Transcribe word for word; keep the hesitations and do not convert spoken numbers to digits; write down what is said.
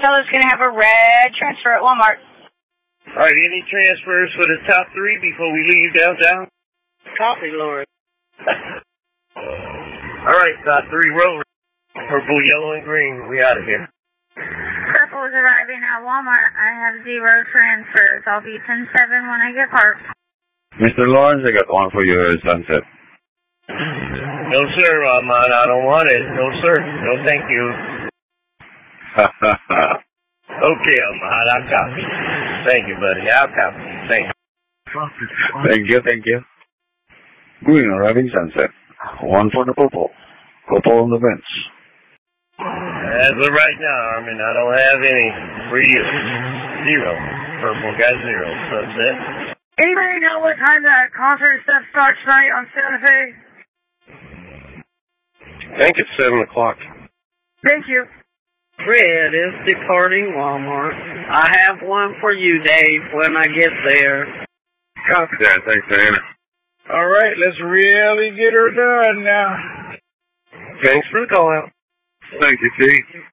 fellow's going to have a red transfer at Walmart. All right, any transfers for the top three before we leave downtown? Copy, Lord. All right, top three roll. Purple, yellow, and green. We out of here. Purple is arriving at Walmart. I have zero transfers. I'll be ten seven when I get parked. Mister Lawrence, I got one for you, Sunset. No, sir, Ahmad. I don't want it. No, sir. No, thank you. Okay, Ahmad. I'll copy. Thank you, buddy. I'll copy. Thank you. Thank you, thank you. Green arriving, Sunset. One for the purple. Purple on the bench. As of right now, Armin, I don't have any for you. Zero. Purple got zero. Sunset. Anybody know what time that concert stuff starts tonight on Santa Fe? I think it's seven o'clock. Thank you. Red is departing Walmart. I have one for you, Dave, when I get there. Copy that. Thanks, Diana. All right, let's really get her done now. Thanks for the call out. Thank you, Chief.